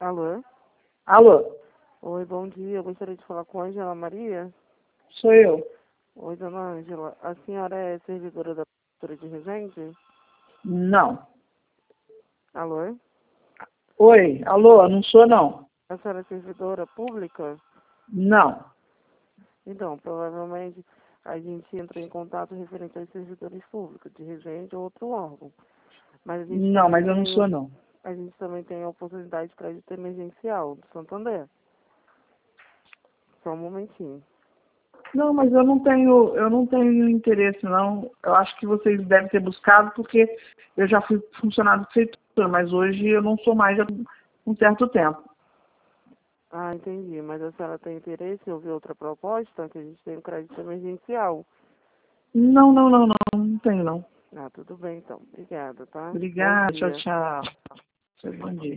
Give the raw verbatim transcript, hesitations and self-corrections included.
Alô? Alô, Oi, bom dia. Eu gostaria de falar com a Ângela Maria. sou eu. Oi, dona Ângela. A senhora é servidora da Prefeitura de Resende? Não. Alô? Oi, alô, não sou não. A senhora é servidora pública? Não. Então, provavelmente a gente entrou em contato referente aos servidores públicos de Resende ou outro órgão. Mas a gente Não, também mas eu não tem, sou não. a gente também tem a oportunidade de crédito emergencial do Santander. Só um momentinho. Não, mas eu não tenho, eu não tenho interesse não. Eu acho que vocês devem ter buscado porque eu já fui funcionário do prefeitura, mas hoje eu não sou mais há um certo tempo. Ah, entendi. Mas a senhora tem interesse em ouvir outra proposta? Que a gente tem o crédito emergencial. Não, não, não, não, não tenho não. Ah, tudo bem então. Obrigada, tá? Bom Obrigada, tchau, dia. tchau. Bom dia.